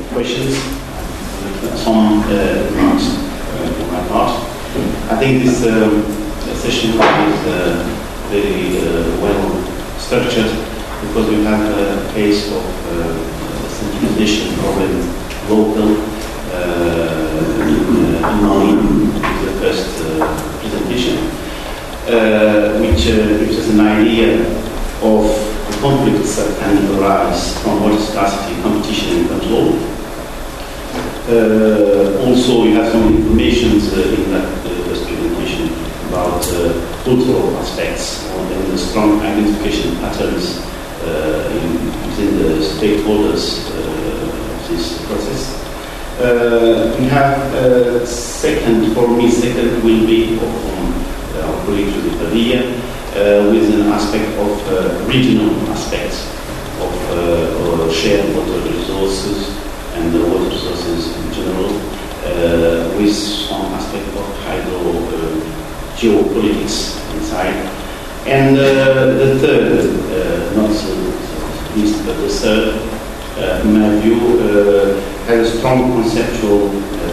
questions, some remarks on my part. I think this session is very well structured because we have a case of centralization problem local in Mali, the first presentation, which gives us an idea of the conflicts that can arise from water scarcity, competition and control. Also, we have some information in that first presentation about cultural aspects and the strong identification patterns within the stakeholders of this process. We have second will be from our colleague José Padilla with an aspect of regional aspects of shared water resources and the water resources in general, with some aspect of hydro geopolitics inside. And the third, not least, but the third, in my view, has strong conceptual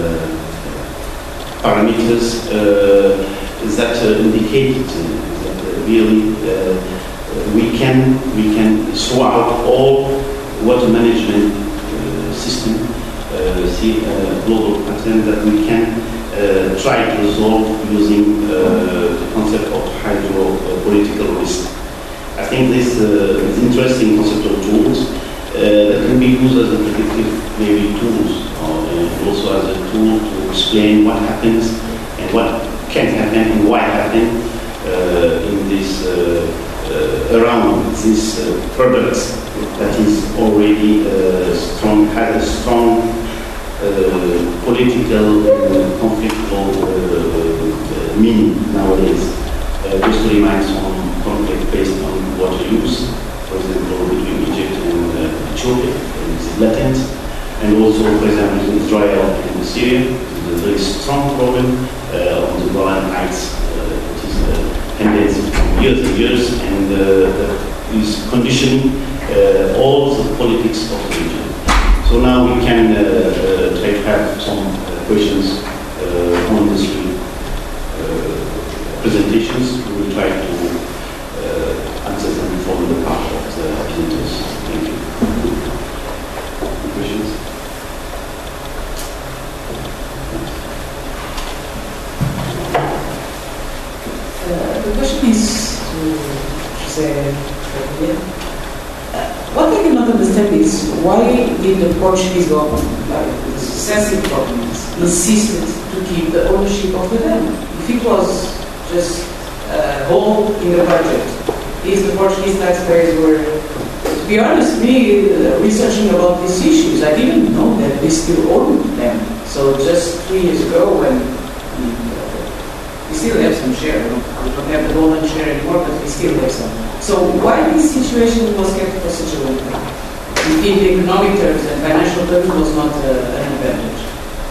parameters that indicate that really we can throw out all water management system, see a global pattern that we can try to resolve using the concept of hydro-political risk. I think this is interesting conceptual tools that can be used as a predictive maybe tools, or also as a tool to explain what happens and what can happen and why happen in this around these products that is already strong, has a strong political and conflictual meaning nowadays. Just to remind some conflict based on water use, for example, between Egypt and Ethiopia, it's latent, and also, for example, between Israel and Syria, it's a very strong problem on the Golan Heights. It is tendency from years and years, and is conditioning all the politics of the region. So now we can try to have some questions on these three presentations. We will try to answer them from the part of the presenters. Thank you. Any questions? The question is to José Padilla. What I cannot understand is why did the Portuguese government, like the sensitive governments, insisted to keep the ownership of the dam? If it was just a hole in the budget, if the Portuguese taxpayers were, to be honest, me researching about these issues, I didn't know that we still own them. So just 3 years ago, when we still have some share, we don't have the golden share anymore, but we still have some. So why this situation was kept for such a long time? In the economic terms and financial terms was not an advantage.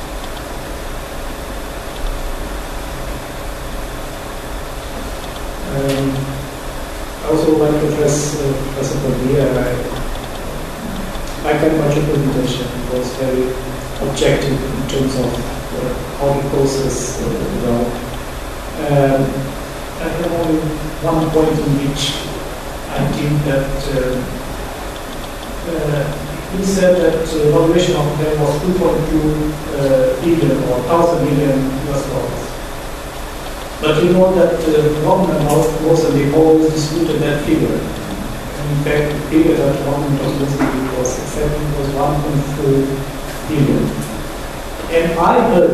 I also would like to address Professor Padilla. I can much of presentation was very objective in terms of how the process developed. I have only one point in which I think that he said that the valuation of them was 2.2 billion or 1,000 million US dollars. But you know that the government was and they always disputed that figure. And in fact, the figure that the government was listing was accepted was 1.4 billion. And I heard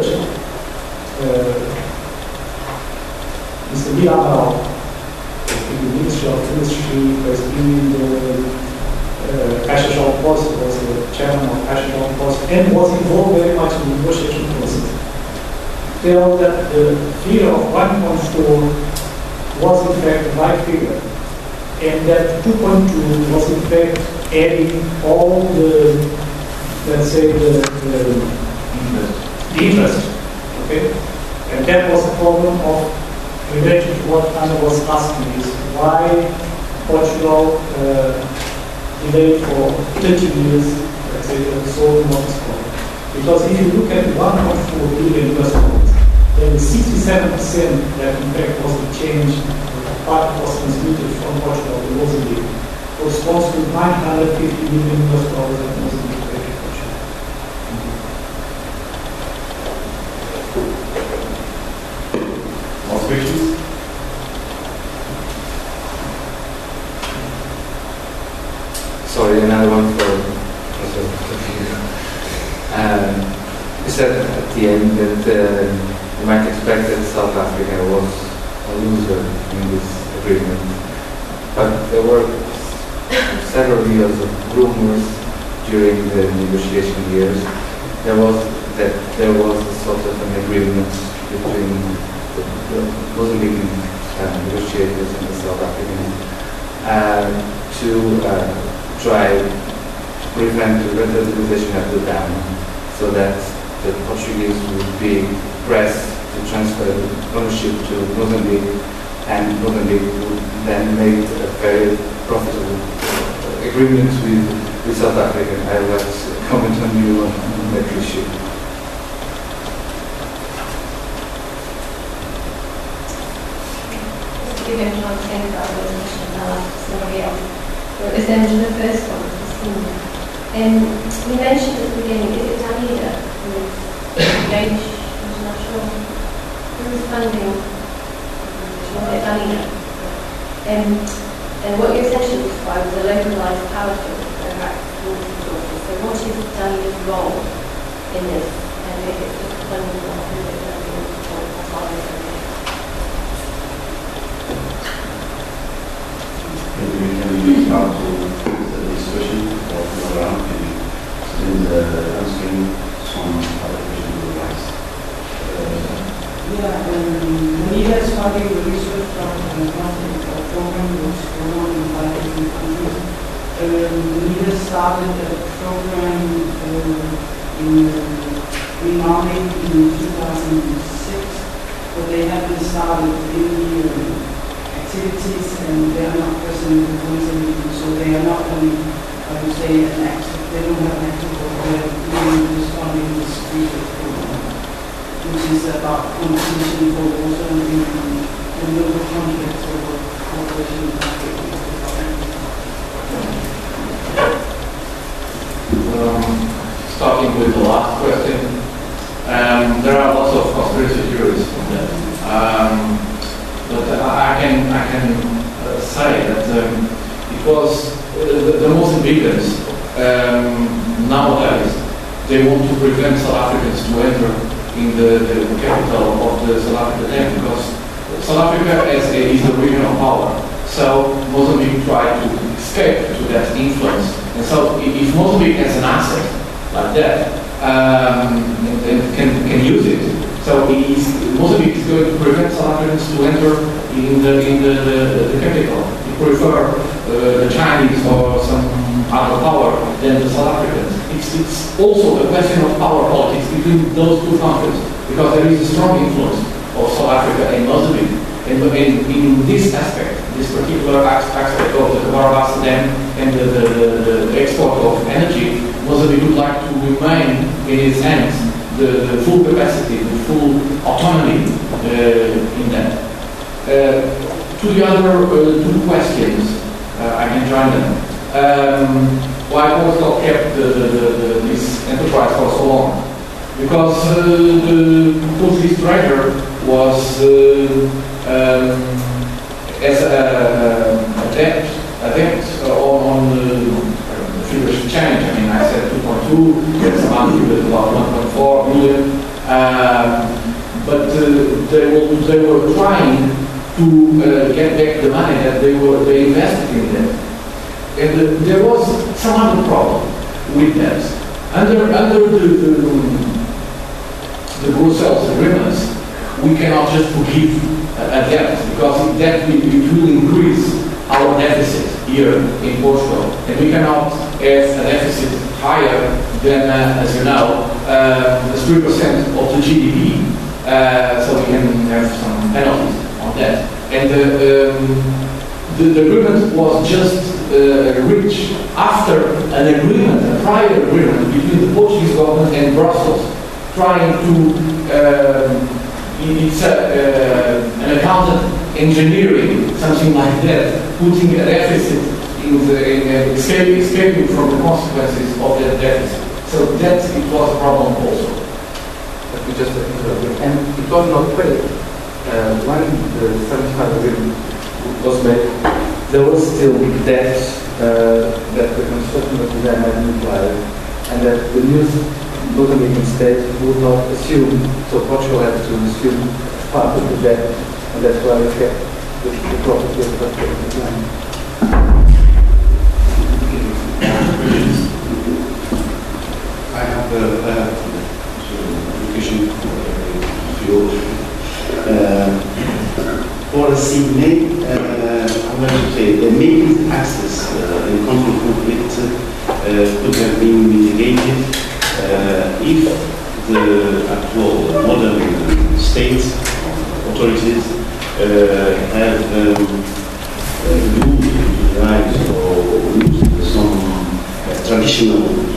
Mr. Villarreal, the Ministry of Industry, was in the Caixa Geral de Depósitos, was the chairman of Caixa Geral de Depósitos, and was involved very much in the negotiation process. Tell that the figure of 1.4 was in fact the right figure, and that 2.2 was in fact adding all the, let's say, the interest. Okay? And that was the problem of related to what Anna was asking is why Portugal delayed for 30 years let's say, solving what is called. Because if you look at 1.4 billion US dollars, then the 67% that in fact was the change, part was transmitted from Portugal to Mozambique, corresponds to 950 million US dollars that Mozambique paid to Portugal. More questions? Sorry, another one for Professor. You said at the end that you might expect that South Africa was a loser in this agreement, but there were several years of rumors during the negotiation years. There was a sort of an agreement between the Mozambican negotiators and the South Africans to try to prevent the revitalization of the dam, so that the Portuguese would be pressed to transfer ownership to Mozambique, and Mozambique would then make a very profitable agreement with South Africa. I would like to comment on you on that issue. Just to give him time to think about those questions, I'll ask somebody else. Is then to the first one, we mentioned at the beginning, is it Danida who is Danish international? Who is funding Danida? And what you essentially described is a localized power source for water sources. So what is Danida's role in this? And if it's just funding or who is it funding? Can we start to the discussion or go around and answering some other questions you asked? Danida is funding the research from a program which is going on in 5 different countries. Danida started a program in green farming in 2006, but they haven't started any activities, and they are not present in the Mozambique, so they are not only, I would say, an active, they don't have an active role, they are doing this funding this research program, which is about competition for water in local contracts or cooperation. Starting with the last question, there are lots of conspiracy theories on that. But I can say that it was the Mozambicans nowadays, they want to prevent South Africans to enter in the capital of the South Africa, because South Africa is a regional power. So Mozambique tried to escape to that influence. And so if Mozambique has an asset like that, and can use it. So Mozambique is going to prevent South Africans to enter in the capital. They prefer the Chinese or some other power than the South Africans. It's also a question of power politics between those two countries, because there is a strong influence of South Africa and Mozambique. And in this aspect, this particular aspect of the Cabara Dam and the export of energy, Mozambique would like to remain in its hands the full capacity, the full autonomy in that. To the other two questions, I can join them. Why Portugal kept this enterprise for so long? Because the Portuguese treasurer was as a debt on the figures change. I mean, I said 2.2, there's some figures about 1.4 million, but they were trying to get back the money that they invested in that. And there was some other problem with that. Under the Brussels agreements, we cannot just forgive a debt, because that will increase our deficit here in Portugal, and we cannot have a deficit higher than, as you know, 3% of the GDP, so we can have some penalties on that. And the agreement was just reached after an agreement, a prior agreement between the Portuguese government and Brussels, trying to, it's an accountant engineering, something like that, putting a deficit in escaping from the consequences of that deficit. So that it was a problem also. Let me just interrupt. And it was not paid. When the 75 agreement was made, there was still debt that the construction of the dam had implied, and that the new Mozambican state would not assume, so Portugal had to assume part of the debt, and that's why we kept the property of the land. I have education field. Policy may, I'm going to say, the main access in conflict could have been mitigated if the actual modern state authorities have utilized or used some traditional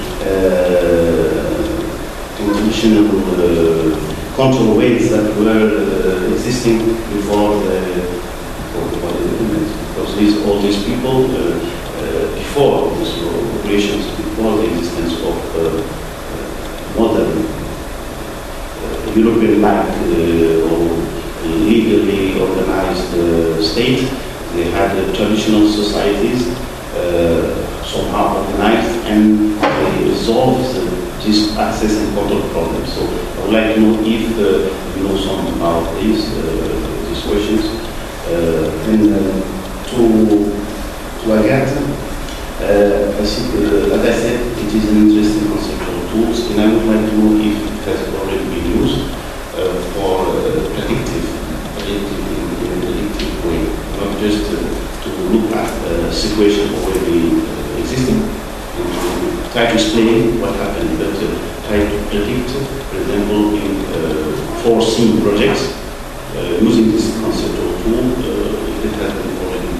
control ways that were existing before the independence. Because all these people, before these operations, before the existence of modern European-like or legally organized state, they had traditional societies somehow organized, and they resolved this access and control problem. So I would like to know if you know something about these questions. And to again, I think, as I said, it is an interesting conceptual tool, and I would like to know if it has already been used for predictive in a predictive way, not just to look at a situation already existing and to try to explain what happened, but try to predict, for example, in foreseen projects using this conceptual tool. It has been already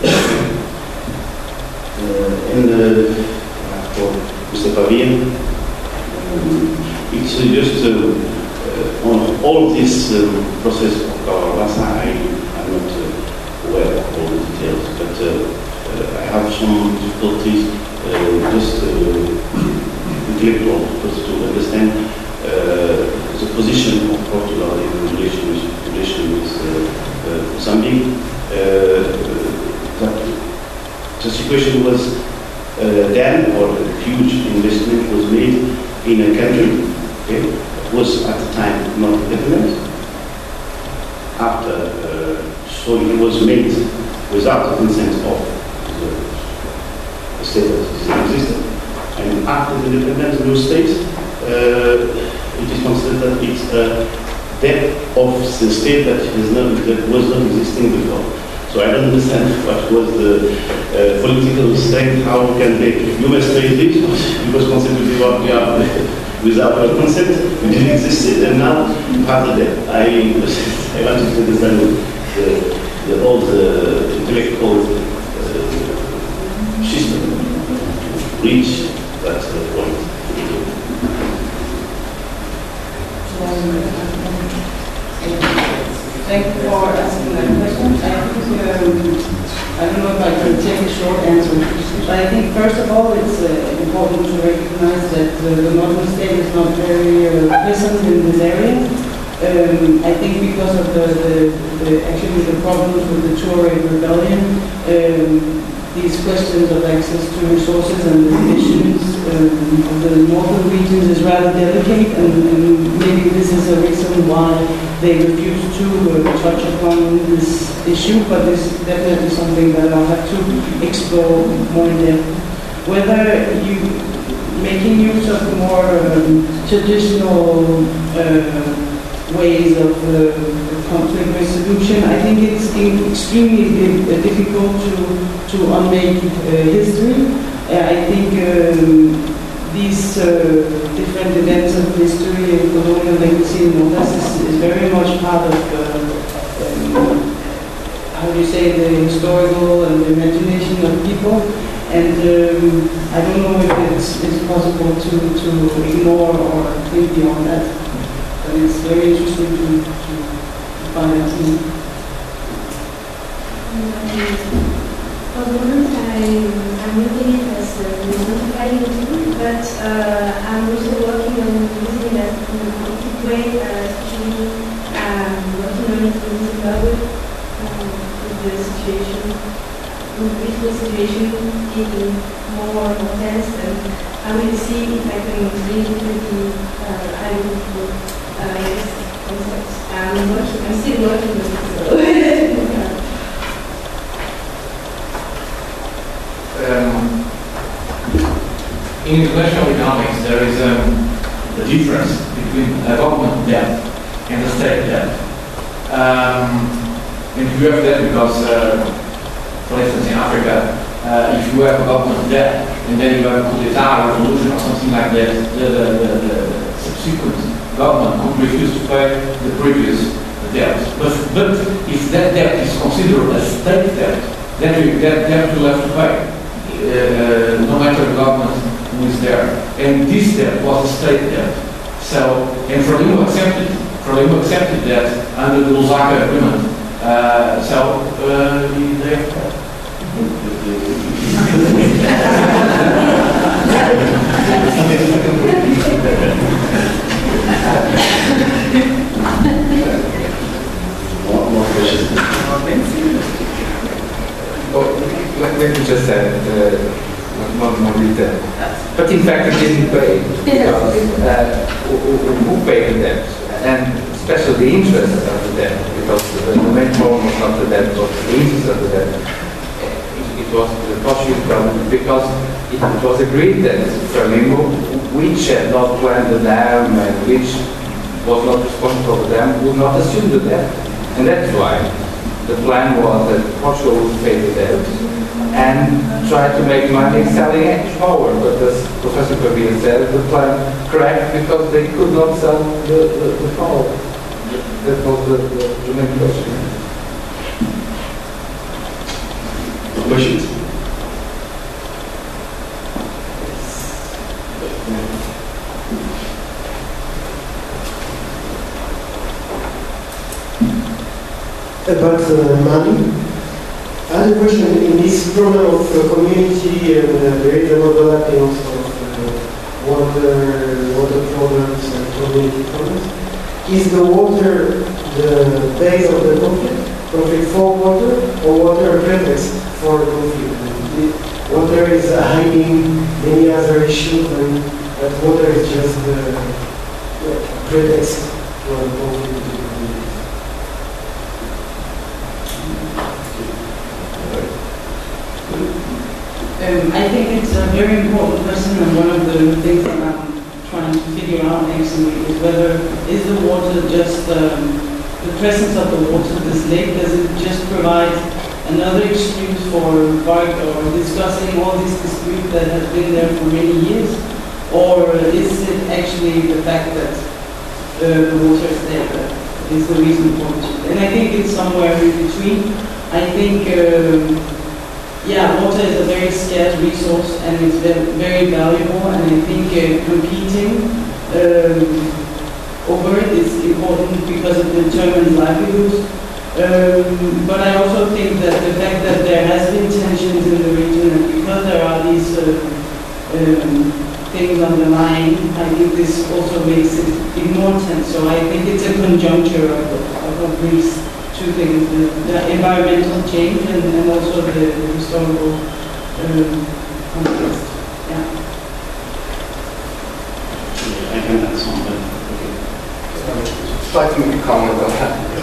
and for Mr. Pavien, it's just on all this process of Kawabasa, I'm not aware of all the details, but I have some difficulties just intellectual to understand the position of Portugal in relation with Mozambique. That the situation was then, or a huge investment was made in a country, okay, that was at the time not independent. After, so it was made without the consent of the state that existed. And after the independence of the state, it is considered that it's a debt of the state that was not existing before. So I don't understand what was the political strength, how can they, you must say this, because conceptually what we are without our consent, we didn't exist, and now part of that. I want to understand all the intellectual system reach that point. Thank you for asking that question. I think, I don't know if I can take a short answer, but I think first of all it's important to recognize that the modern state is not very present in this area. I think because of actually the problems with the Tuareg rebellion, these questions of access to resources and the conditions of the northern regions is rather delicate, and maybe this is a reason why they refuse to touch upon this issue, but it's definitely something that I'll have to explore more in depth. Whether you making use of more traditional ways of conflict resolution, I think it's extremely difficult to unmake history. I think these different events of history and colonial legacy and all that is very much part of, how do you say, the historical and the imagination of people. And I don't know if it's possible to ignore or think beyond that. But it's very interesting to find out. For the moment, I'm using it as a notifying tool, but I'm also working on using it in a concrete way, especially working on it in Zimbabwe with the situation, with the situation getting more and more tense, and I will see if I can link it with the identical concepts. I'm still working on it. So. In international economics, there is a difference between a government debt and a state debt. And you have that because, for instance, in Africa, if you have a government debt and then you have a coup d'etat revolution or something like that, the subsequent government could refuse to pay the previous debt. But if that debt is considered a state debt, then that debt will have to pay. No matter the government who is there. And this debt was a state debt. So, and Frelimo accepted that under the Lusaka Agreement. They More questions? Let me just add one more detail. But in fact, it didn't pay because who paid the debt, and especially the interest of the debt, because the main problem was not the debt, but the interest of the debt. It was the Portuguese government, because it was agreed that Frelimo, which had not planned the dam and which was not responsible for the dam, would not assume the debt, and that's why the plan was that Portugal would pay the debt and try to make money selling H power. But as Professor Pavia said, the plan cracked because they could not sell the power. That was the main question. Questions? About money. I had a question in this problem of community and there is an overlapping also of water problems and community problems. Is the water the base of the conflict for water, or water a pretext for conflict? Water is hiding many other issues, and that water is just a pretext for the conflict. I think it's a very important question, and one of the things that I'm trying to figure out actually is whether is the water just the presence of the water, this lake, does it just provide another excuse for discussing all this dispute that has been there for many years, or is it actually the fact that the water is there that is the reason for it? And I think it's somewhere in between. I think water is a very scarce resource and it's very valuable, and I think competing over it is important because it determines livelihoods. But I also think that the fact that there has been tensions in the region, and because there are these things underlying, I think this also makes it even more tense. So I think it's a conjuncture of these two things, the environmental change and also the historical context. Yeah. I can add something. I'd like to make a comment on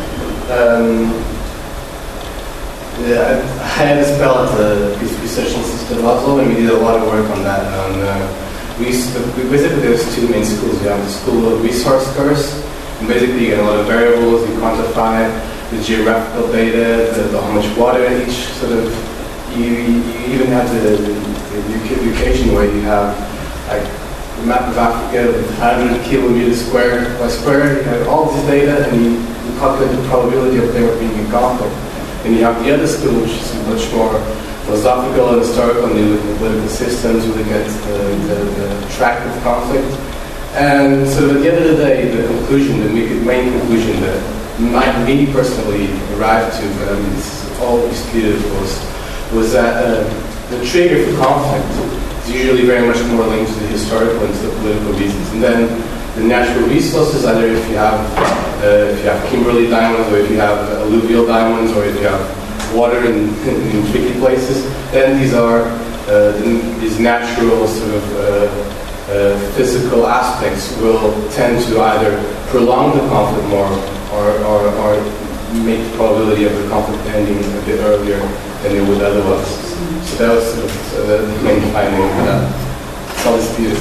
that. I had a spell at the Peace Research Institute of Oslo, and we did a lot of work on that. We basically, there's two main schools. You have the school of resource curse, and basically you get a lot of variables, you quantify the geographical data, how much water each sort of, you even have the education where you have like the map of Africa with 100 kilometers square by square, you have all this data and you calculate the probability of there being a conflict. And you have the other school, which is much more philosophical and historical, and you look at the political systems, you look at the track of conflict. And so at the end of the day, the conclusion, the main conclusion that me personally arrived to, but I mean, this is all disputed, was that the trigger for conflict is usually very much more linked to the historical and to the political reasons. And then the natural resources, either if you have Kimberley diamonds, or if you have alluvial diamonds, or if you have water in tricky places, then these are these natural sort of physical aspects will tend to either prolong the conflict more or make the probability of the conflict ending a bit earlier than it would otherwise. So that was sort of the main finding of that. It's all disputed.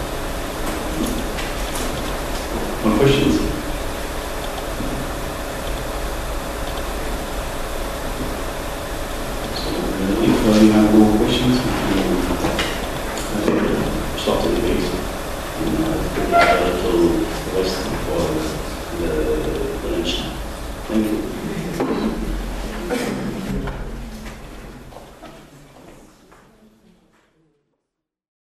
More questions? So, if you have more questions, we can stop the debate and take it to the rest for the lunch. Thank you.